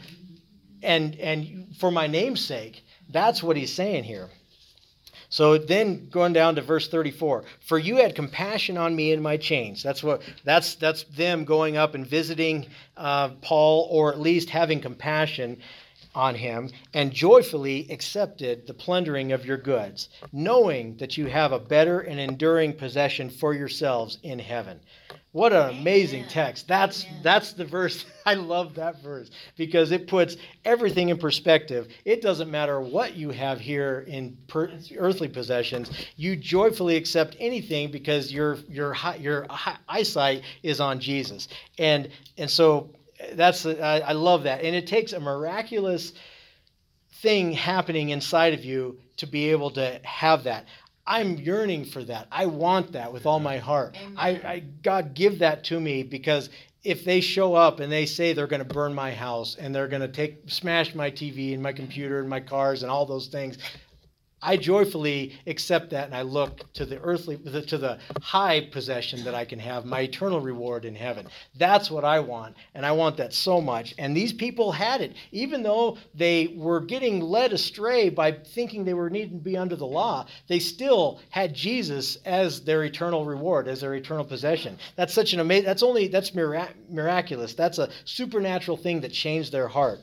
and for my name's sake. That's what he's saying here. So then going down to verse 34, for you had compassion on me in my chains. That's them going up and visiting Paul, or at least having compassion on him, and joyfully accepted the plundering of your goods, knowing that you have a better and enduring possession for yourselves in heaven. What an amazing text. That's the verse. I love that verse because it puts everything in perspective. It doesn't matter what you have here in earthly possessions. You joyfully accept anything because your eyesight is on Jesus. And so I love that. And it takes a miraculous thing happening inside of you to be able to have that. I'm yearning for that. I want that with all my heart. God, give that to me, because if they show up and they say they're going to burn my house and they're going to smash my TV and my computer and my cars and all those things, I joyfully accept that, and I look to the high possession that I can have, my eternal reward in heaven. That's what I want, and I want that so much. And these people had it, even though they were getting led astray by thinking they were needing to be under the law. They still had Jesus as their eternal reward, as their eternal possession. That's such an amazing. That's miraculous. That's a supernatural thing that changed their heart.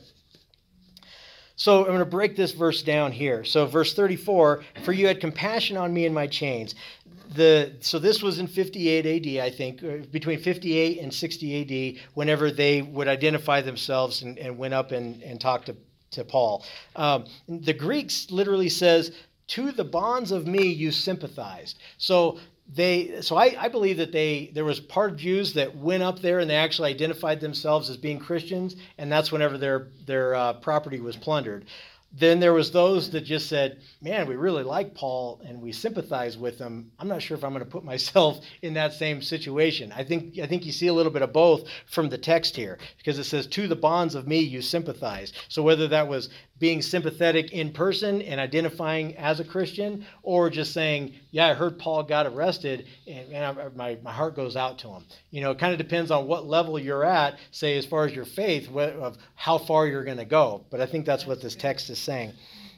So I'm going to break this verse down here. So verse 34, for you had compassion on me in my chains. So this was in 58 AD, I think, between 58 and 60 AD, whenever they would identify themselves and went up and talked to Paul. The Greeks literally says, to the bonds of me you sympathized. So I believe that there was part of Jews that went up there and they actually identified themselves as being Christians, and that's whenever their property was plundered. Then there was those that just said, man, we really like Paul and we sympathize with him. I'm not sure if I'm going to put myself in that same situation. I think you see a little bit of both from the text here, because it says, to the bonds of me you sympathize. So whether that was being sympathetic in person and identifying as a Christian, or just saying, yeah, I heard Paul got arrested and my heart goes out to him. It kind of depends on what level you're at, say, as far as your faith, of how far you're going to go. But I think that's what this text is saying.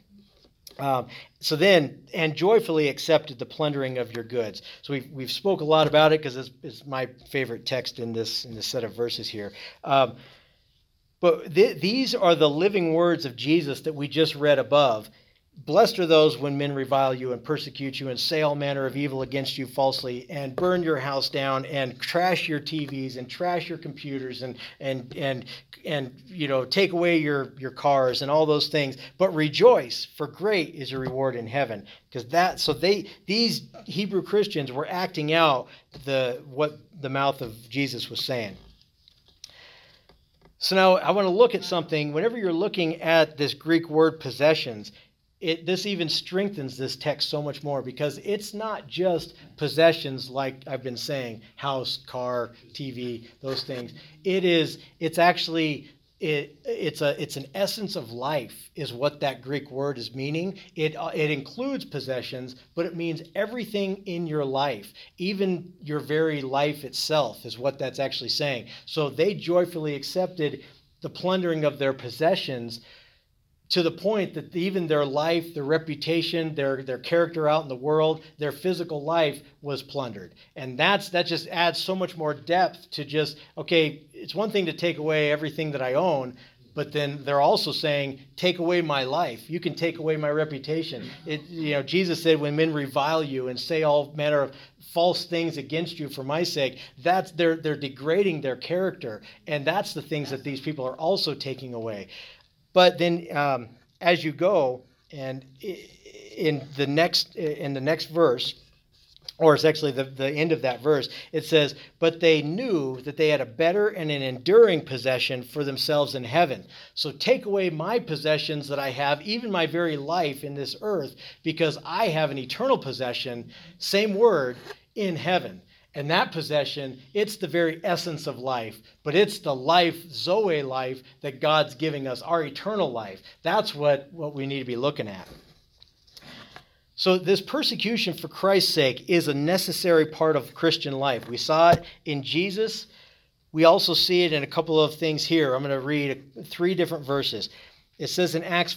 So then, and joyfully accepted the plundering of your goods. So we've spoke a lot about it because it's my favorite text in this set of verses here. But these are the living words of Jesus that we just read above. Blessed are those when men revile you and persecute you and say all manner of evil against you falsely and burn your house down and trash your TVs and trash your computers and take away your cars and all those things. But rejoice, for great is your reward in heaven. These Hebrew Christians were acting out what the mouth of Jesus was saying. So now I want to look at something. Whenever you're looking at this Greek word possessions, this even strengthens this text so much more, because it's not just possessions like I've been saying, house, car, TV, those things. It's an essence of life is what that Greek word is meaning. It includes possessions, but it means everything in your life, even your very life itself is what that's actually saying. So they joyfully accepted the plundering of their possessions to the point that even their life, their reputation, their character out in the world, their physical life was plundered. And that just adds so much more depth to just, okay, it's one thing to take away everything that I own, but then they're also saying, take away my life. You can take away my reputation. Jesus said, when men revile you and say all manner of false things against you for my sake, that's they're degrading their character. And that's the things that these people are also taking away. But then as you go, and in the next verse, or it's actually the end of that verse, it says, but they knew that they had a better and an enduring possession for themselves in heaven. So take away my possessions that I have, even my very life in this earth, because I have an eternal possession, same word, in heaven. And that possession, it's the very essence of life, but it's the life, Zoe life, that God's giving us, our eternal life. That's what we need to be looking at. So this persecution for Christ's sake is a necessary part of Christian life. We saw it in Jesus. We also see it in a couple of things here. I'm going to read 3 different verses. It says in Acts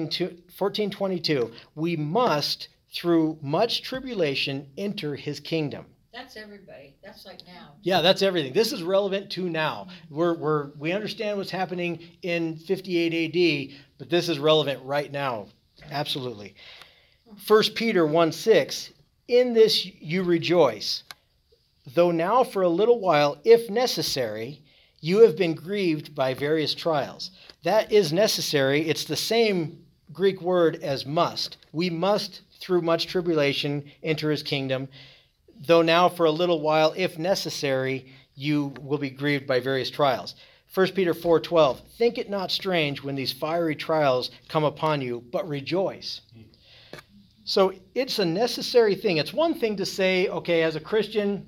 14:22, we must, through much tribulation, enter his kingdom. That's everybody. That's like now. Yeah, that's everything. This is relevant to now. We understand what's happening in 58 AD, but this is relevant right now. Absolutely. 1 Peter 1:6, in this you rejoice, though now for a little while, if necessary, you have been grieved by various trials. That is necessary. It's the same Greek word as must. We must, through much tribulation, enter his kingdom. Though now for a little while, if necessary, you will be grieved by various trials. 1 Peter 4:12, think it not strange when these fiery trials come upon you, but rejoice. So it's a necessary thing. It's one thing to say, okay, as a Christian,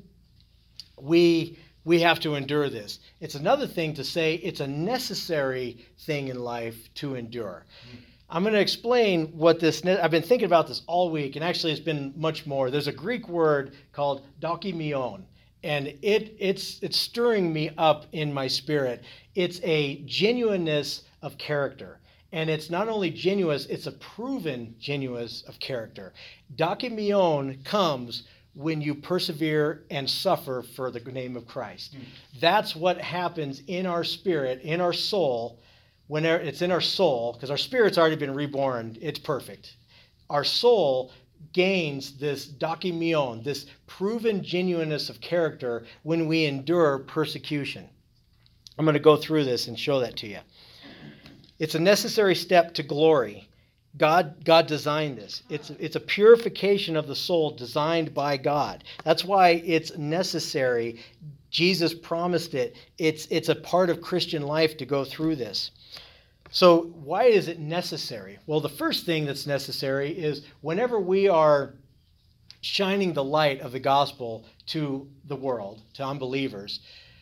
we have to endure this. It's another thing to say it's a necessary thing in life to endure. I'm going to explain what this, I've been thinking about this all week, and actually it's been much more. There's a Greek word called dokimion, and it's stirring me up in my spirit. It's a genuineness of character. And it's not only genuine, it's a proven genuineness of character. Dokimion comes when you persevere and suffer for the name of Christ. That's what happens in our spirit, in our soul, when it's in our soul, because our spirit's already been reborn. It's perfect. Our soul gains this dokimion, this proven genuineness of character when we endure persecution. I'm going to go through this and show that to you. It's a necessary step to glory. God designed this. It's a purification of the soul designed by God. That's why it's necessary. Jesus promised it. It's a part of Christian life to go through this. So why is it necessary? Well, the first thing that's necessary is whenever we are shining the light of the gospel to the world, to unbelievers,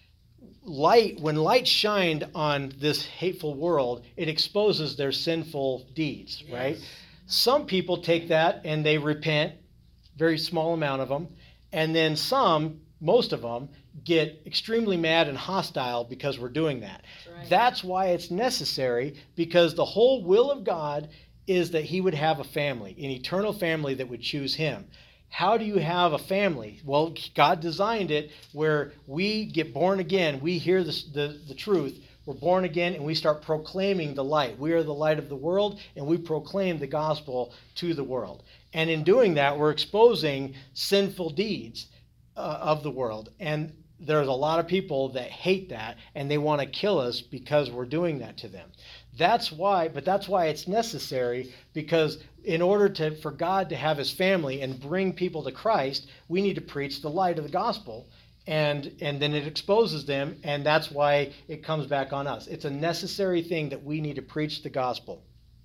when light shined on this hateful world, it exposes their sinful deeds, right? Yes. Some people take that and they repent, very small amount of them, and then most of them, get extremely mad and hostile because we're doing that. Right. That's why it's necessary, because the whole will of God is that he would have a family, an eternal family that would choose him. How do you have a family? Well, God designed it where we get born again. We hear the truth. We're born again and we start proclaiming the light. We are the light of the world and we proclaim the gospel to the world. And in doing that, we're exposing sinful deeds of the world. And there's a lot of people that hate that and they want to kill us because we're doing that to them. That's why it's necessary, because in order for God to have his family and bring people to Christ, we need to preach the light of the gospel, and then it exposes them, and that's why it comes back on us. It's a necessary thing that we need to preach the gospel.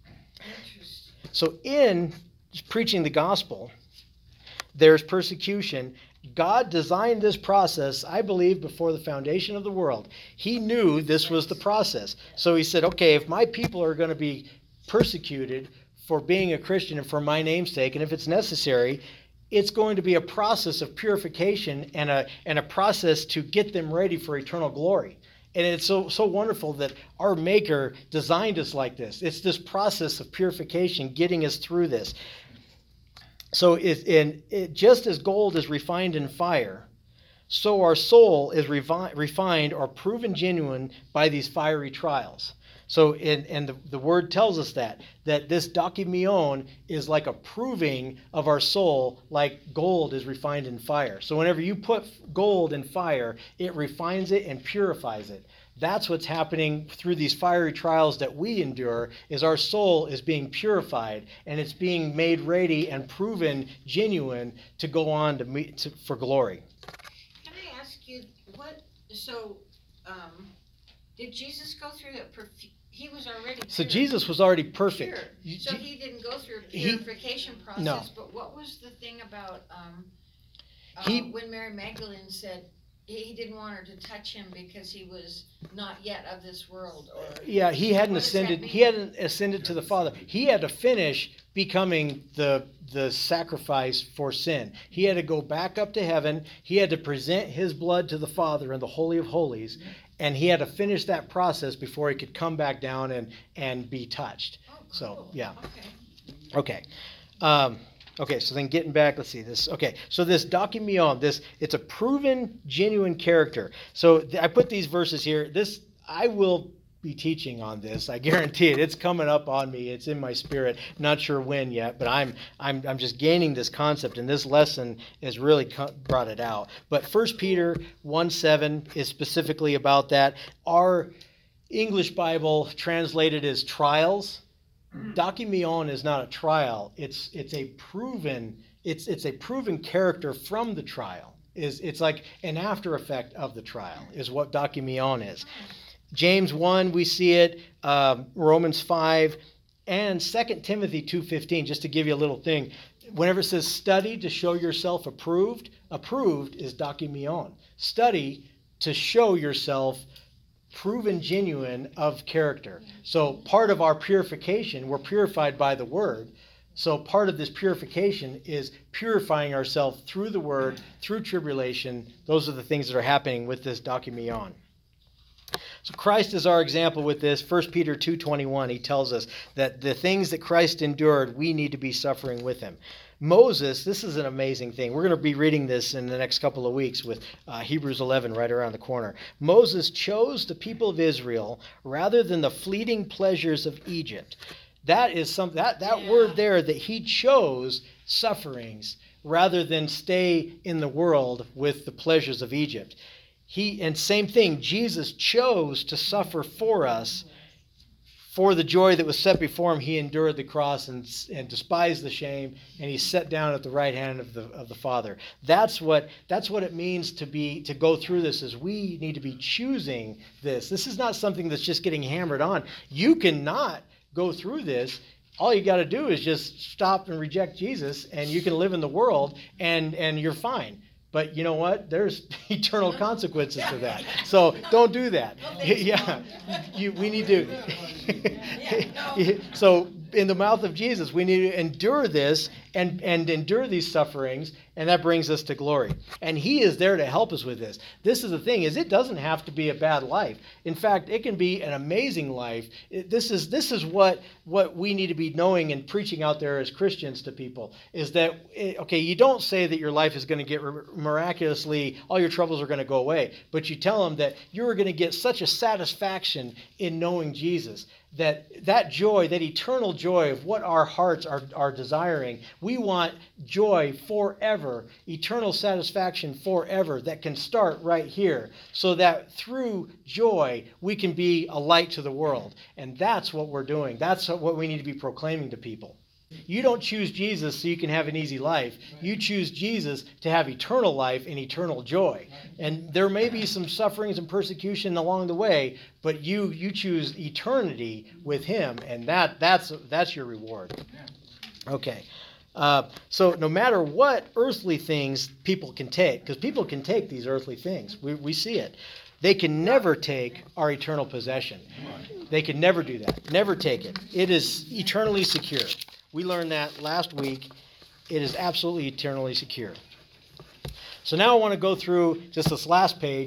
So in preaching the gospel, there's persecution. God designed this process, I believe, before the foundation of the world. He knew this was the process. So he said, okay, if my people are going to be persecuted for being a Christian and for my name's sake, and if it's necessary, it's going to be a process of purification and a process to get them ready for eternal glory. And it's so wonderful that our Maker designed us like this. It's this process of purification getting us through this. So just as gold is refined in fire, so our soul is refined or proven genuine by these fiery trials. So, and the word tells us that this dokimeon is like a proving of our soul, like gold is refined in fire. So whenever you put gold in fire, it refines it and purifies it. That's what's happening through these fiery trials that we endure, is our soul is being purified, and it's being made ready and proven genuine to go on for glory. Can I ask you, did Jesus go through that? He was already pure. So Jesus was already perfect. Pure. So he didn't go through a purification process. No. But what was the thing about when Mary Magdalene said he didn't want her to touch him because he was not yet of this world? Yeah, he hadn't ascended. He hadn't ascended to the Father. He had to finish becoming the sacrifice for sin. He had to go back up to heaven. He had to present his blood to the Father in the Holy of Holies. And he had to finish that process before he could come back down and be touched. Oh, cool. So, yeah. Okay. Okay, so then getting back, let's see this. Okay, so this dokimeon, it's a proven, genuine character. So I put these verses here. I will be teaching on this. I guarantee it. It's coming up on me. It's in my spirit. Not sure when yet, but I'm just gaining this concept, and this lesson has really brought it out. But 1 Peter 1:7 is specifically about that. Our English Bible translated as trials. Dokimeon is not a trial. It's a proven character from the trial. It's like an after effect of the trial is what dokimeon is. James 1, we see it, Romans 5, and 2 Timothy 2:15, just to give you a little thing. Whenever it says study to show yourself approved is dokimeon. Study to show yourself proven genuine of character. So part of our purification, we're purified by the Word. So part of this purification is purifying ourselves through the Word, through tribulation. Those are the things that are happening with this dokimeon. So Christ is our example with this. 1 Peter 2:21, he tells us that the things that Christ endured, we need to be suffering with him. Moses, this is an amazing thing. We're going to be reading this in the next couple of weeks with Hebrews 11 right around the corner. Moses chose the people of Israel rather than the fleeting pleasures of Egypt. That is that word there, that he chose sufferings rather than stay in the world with the pleasures of Egypt. And same thing, Jesus chose to suffer for us. For the joy that was set before him, he endured the cross and despised the shame, and he sat down at the right hand of the Father. That's what it means to go through this. Is we need to be choosing this. This is not something that's just getting hammered on. You cannot go through this. All you got to do is just stop and reject Jesus, and you can live in the world, and you're fine. But you know what? There's eternal consequences to that. So don't do that. Yeah, we need to. So in the mouth of Jesus, we need to endure this and endure these sufferings, and that brings us to glory. And he is there to help us with this. This is the thing, is it doesn't have to be a bad life. In fact, it can be an amazing life. This is what we need to be knowing and preaching out there as Christians to people, is that, okay, you don't say that your life is going to get miraculously, all your troubles are going to go away, but you tell them that you're going to get such a satisfaction in knowing Jesus, that joy, that eternal joy of what our hearts are desiring. We want joy forever, eternal satisfaction forever that can start right here, so that through joy we can be a light to the world. And that's what we're doing. That's what we need to be proclaiming to people. You don't choose Jesus so you can have an easy life. You choose Jesus to have eternal life and eternal joy. And there may be some sufferings and persecution along the way, but you choose eternity with him, and that's your reward. Okay. So no matter what earthly things people can take, because people can take these earthly things, we see it. They can never take our eternal possession. They can never do that. Never take it. It is eternally secure. We learned that last week. It is absolutely eternally secure. So now I want to go through just this last page,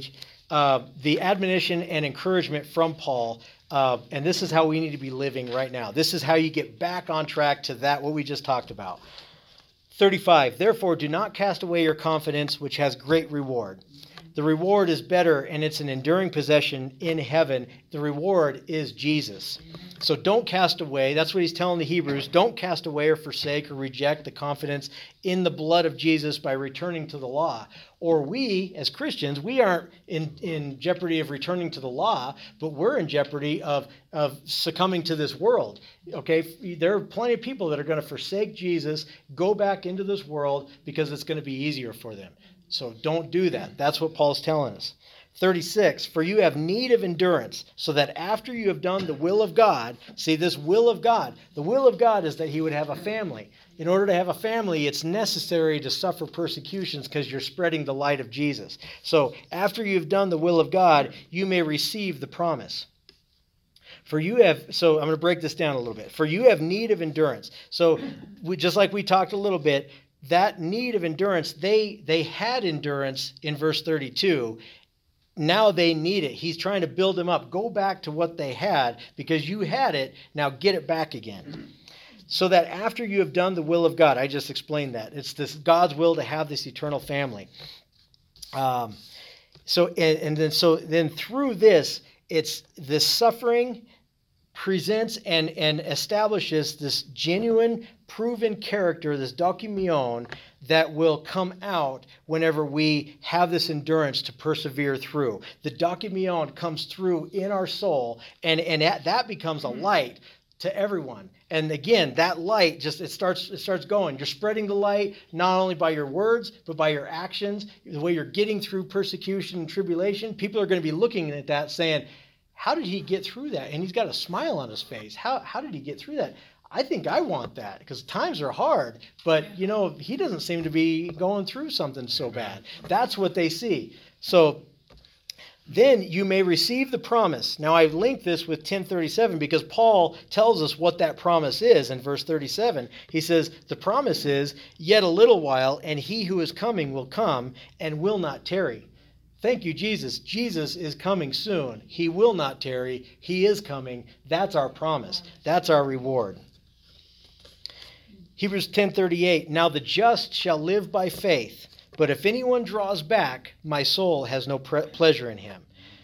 the admonition and encouragement from Paul, and this is how we need to be living right now. This is how you get back on track to that, what we just talked about. 35, therefore do not cast away your confidence, which has great reward. The reward is better, and it's an enduring possession in heaven. The reward is Jesus. So don't cast away. That's what he's telling the Hebrews. Don't cast away or forsake or reject the confidence in the blood of Jesus by returning to the law. Or we, as Christians, we aren't in jeopardy of returning to the law, but we're in jeopardy of succumbing to this world. Okay, there are plenty of people that are going to forsake Jesus, go back into this world because it's going to be easier for them. So don't do that. That's what Paul's telling us. 36, for you have need of endurance, so that after you have done the will of God, see this will of God. The will of God is that he would have a family. In order to have a family, it's necessary to suffer persecutions because you're spreading the light of Jesus. So after you've done the will of God, you may receive the promise. So I'm going to break this down a little bit. For you have need of endurance. So just like we talked a little bit, that need of endurance, they had endurance in verse 32. Now they need it. He's trying to build them up. Go back to what they had because you had it. Now get it back again. So that after you have done the will of God, I just explained that. It's this God's will to have this eternal family. Then through this, it's this suffering presents and establishes this genuine, proven character, this documion, that will come out whenever we have this endurance to persevere through. The documion comes through in our soul, and that becomes a light to everyone. And again, that light it starts going. You're spreading the light not only by your words, but by your actions, the way you're getting through persecution and tribulation. People are going to be looking at that saying, how did he get through that? And he's got a smile on his face. How did he get through that? I think I want that because times are hard, but he doesn't seem to be going through something so bad. That's what they see. So then you may receive the promise. Now I've linked this with 10:37 because Paul tells us what that promise is in verse 37. He says, the promise is, yet a little while, and he who is coming will come and will not tarry. Thank you, Jesus. Jesus is coming soon. He will not tarry. He is coming. That's our promise. That's our reward. Hebrews 10:38, now the just shall live by faith, but if anyone draws back, my soul has no pleasure in him.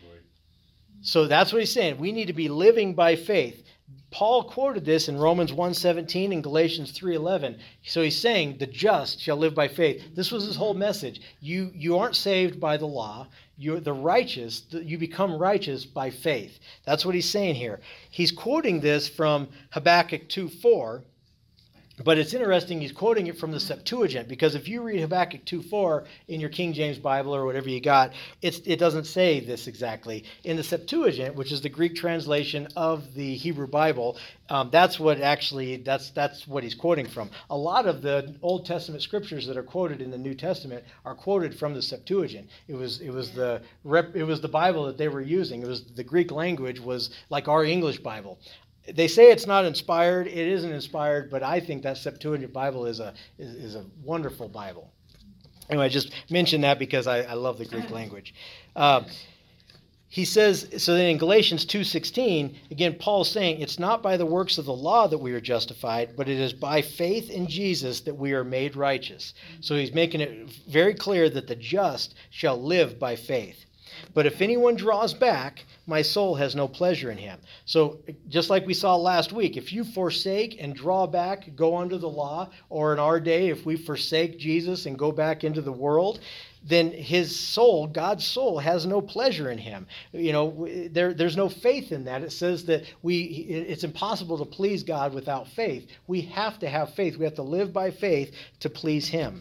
So that's what he's saying. We need to be living by faith. Paul quoted this in Romans 1:17 and Galatians 3:11. So he's saying the just shall live by faith. This was his whole message. You aren't saved by the law. You're the righteous. You become righteous by faith. That's what he's saying here. He's quoting this from Habakkuk 2:4. But it's interesting, he's quoting it from the Septuagint, because if you read Habakkuk 2:4 in your King James Bible or whatever you got, it doesn't say this exactly. In the Septuagint, which is the Greek translation of the Hebrew Bible, that's what he's quoting from. A lot of the Old Testament scriptures that are quoted in the New Testament are quoted from the Septuagint. It was the Bible that they were using. It was the Greek language was like our English Bible. They say it's not inspired. It isn't inspired, but I think that Septuagint Bible is a wonderful Bible. Anyway, I just mentioned that because I love the Greek language. He says, so then in Galatians 2:16, again, Paul's saying, it's not by the works of the law that we are justified, but it is by faith in Jesus that we are made righteous. So he's making it very clear that the just shall live by faith. But if anyone draws back, my soul has no pleasure in him. So just like we saw last week, if you forsake and draw back, go under the law, or in our day, if we forsake Jesus and go back into the world, then his soul, God's soul, has no pleasure in him. There's no faith in that. It says that it's impossible to please God without faith. We have to have faith. We have to live by faith to please him.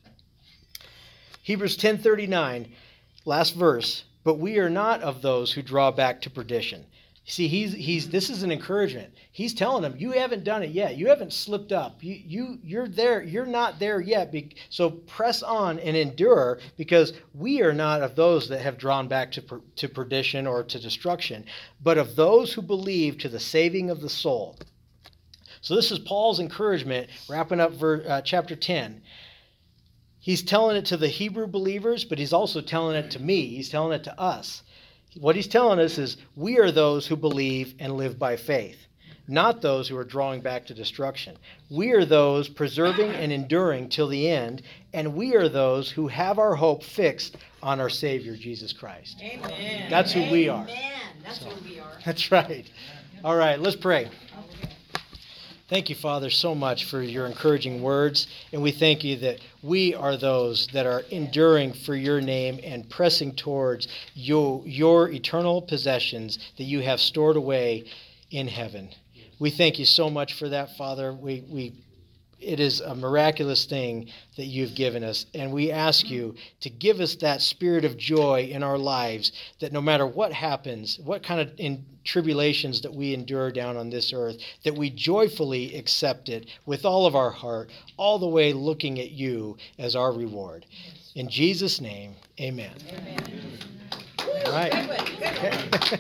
Hebrews 10:39, last verse. But we are not of those who draw back to perdition. See, this is an encouragement. He's telling them, you haven't done it yet. You haven't slipped up. You're there. You're not there yet. So press on and endure, because we are not of those that have drawn back to perdition or to destruction, but of those who believe to the saving of the soul. So this is Paul's encouragement, wrapping up chapter 10. He's telling it to the Hebrew believers, but he's also telling it to me. He's telling it to us. What he's telling us is we are those who believe and live by faith, not those who are drawing back to destruction. We are those preserving and enduring till the end, and we are those who have our hope fixed on our Savior, Jesus Christ. Amen. That's who we are. Amen. That's who we are. That's right. All right, let's pray. Thank you, Father, so much for your encouraging words, and we thank you that we are those that are enduring for your name and pressing towards your eternal possessions that you have stored away in heaven. We thank you so much for that, Father. It is a miraculous thing that you've given us, and we ask you to give us that spirit of joy in our lives, that no matter what happens, what kind of tribulations that we endure down on this earth, that we joyfully accept it with all of our heart, all the way looking at you as our reward. In Jesus' name, amen. Amen. All right.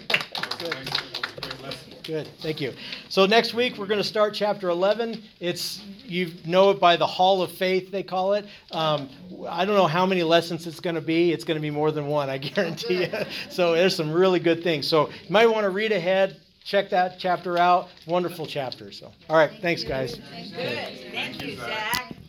Good. Thank you. So next week we're going to start chapter 11. You know it by the Hall of Faith, they call it. I don't know how many lessons it's going to be. It's going to be more than one, I guarantee you. So there's some really good things. So you might want to read ahead, check that chapter out. Wonderful chapter. So all right, thanks guys. Good. Thank you, Zach.